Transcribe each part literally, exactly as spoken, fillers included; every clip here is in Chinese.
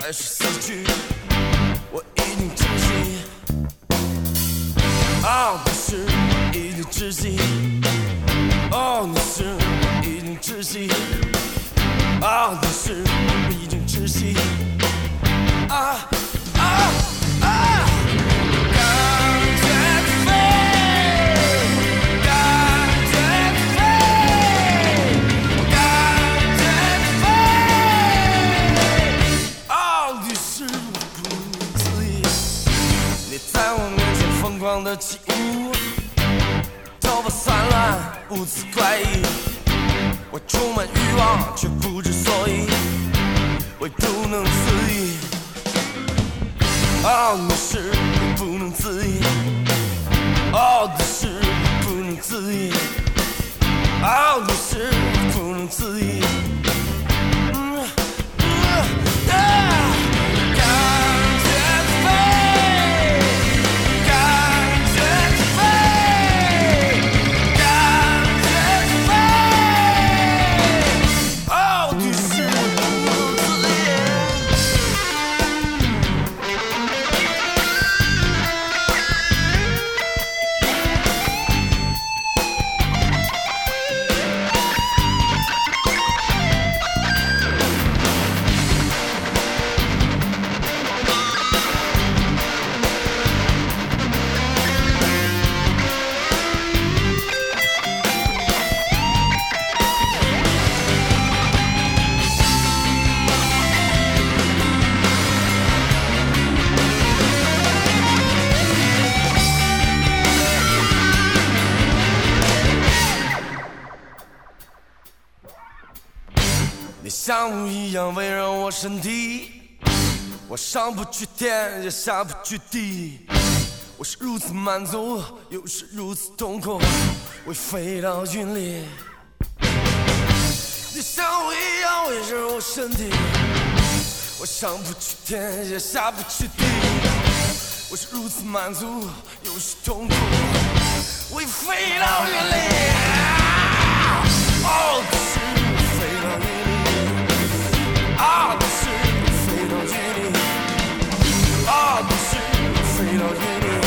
还是死去，我已经窒息。哦，你是已经窒息。哦，你是已经窒息。哦，你是已经窒息。啊啊啊！感觉飞，感觉飞，感觉飞。哦，你是不自已，你在我面前疯狂的起舞，头发散乱，舞姿怪异。我充满欲望，却不知所以，我不能自已。哦，你是不能自已。哦，你是不能自已。哦，你是不能自已。嗯嗯啊！感觉飞，感觉飞，感觉飞。哦，你是不能自已。你像雾一样围绕我身体，我上不去天，也下不去地。我是如此满足，又是如此痛苦，会飞到云里。你像雾一样围绕我身体，我上不去天，也下不去地。我是如此满足，又是痛苦，会飞到云里。哦，是飞到云里。啊，你是飞到云里，啊，你是飞到云里。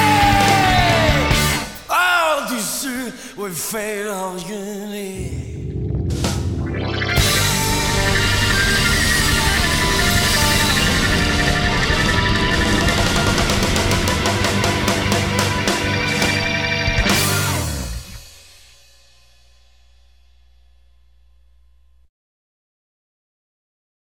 会飞到云里。